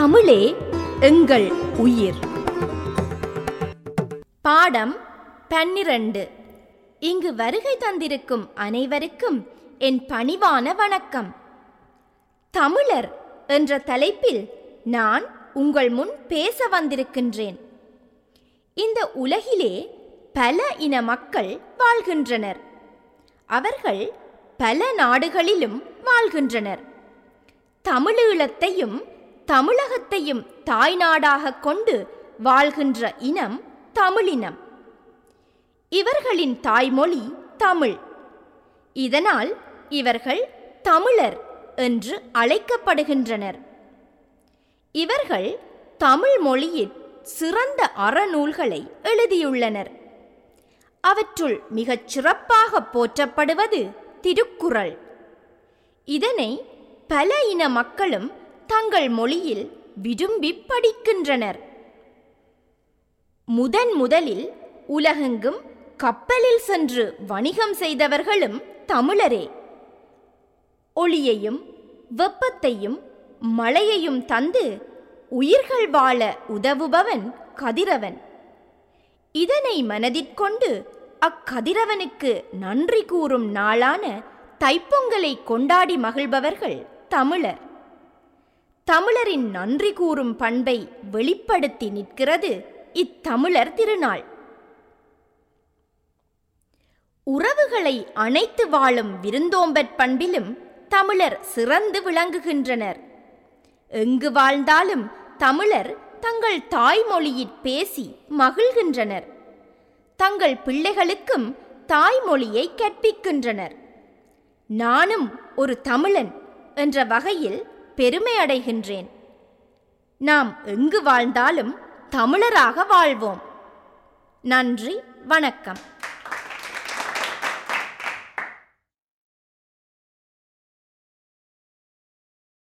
தமிழே எங்கள் உயிர். பாடம் 12. இங்கு வருகை தந்திருக்கும் அனைவருக்கும் என் பணிவான வணக்கம். தமிழர் என்ற தலைப்பில் நான் உங்கள் முன் பேச வந்திருக்கின்றேன். இந்த உலகிலே பல இன மக்கள் வாழ்கின்றனர். அவர்கள் பல நாடுகளிலும் வாழ்கின்றனர். தமிழீழத்தையும் தமிழகத்தையும் தாய்நாடாக கொண்டு வாழ்கின்ற இனம் தமிழினம். இவர்களின் தாய்மொழி தமிழ். இதனால் இவர்கள் தமிழர் என்று அழைக்கப்படுகின்றனர். இவர்கள் தமிழ் மொழியில் சிறந்த அறநூல்களை எழுதியுள்ளனர். அவற்றுள் மிகச் சிறப்பாக போற்றப்படுவது திருக்குறள். இதனை பல இன மக்களும் தங்கள் மொழியில் விரும்பி படிக்கின்றனர். முதலில் உலகெங்கும் கப்பலில் சென்று வணிகம் செய்தவர்களும் தமிழரே. ஒளியையும் வெப்பத்தையும் மழையையும் தந்து உயிர்கள் வாழ உதவுபவன் கதிரவன். இதனை மனதிற்கொண்டு அக்கதிரவனுக்கு நன்றி கூறும் நாளான தைப்பொங்கலை கொண்டாடி மகிழ்பவர்கள் தமிழர். தமிழரின் நன்றி கூறும் பண்பை வெளிப்படுத்தி நிற்கிறது இத்தமிழர் திருநாள். உறவுகளை அணைத்து வாழும் விருந்தோம்பற் பண்பிலும் தமிழர் சிறந்து விளங்குகின்றனர். எங்கு வாழ்ந்தாலும் தமிழர் தங்கள் தாய்மொழியில் பேசி மகிழ்கின்றனர். தங்கள் பிள்ளைகளுக்கும் தாய்மொழியை கற்பிக்கின்றனர். நானும் ஒரு தமிழன் என்ற வகையில் பெருமை அடைகின்றேன். நாம் எங்கு வாழ்ந்தாலும் தமிழராக வாழ்வோம். நன்றி, வணக்கம்.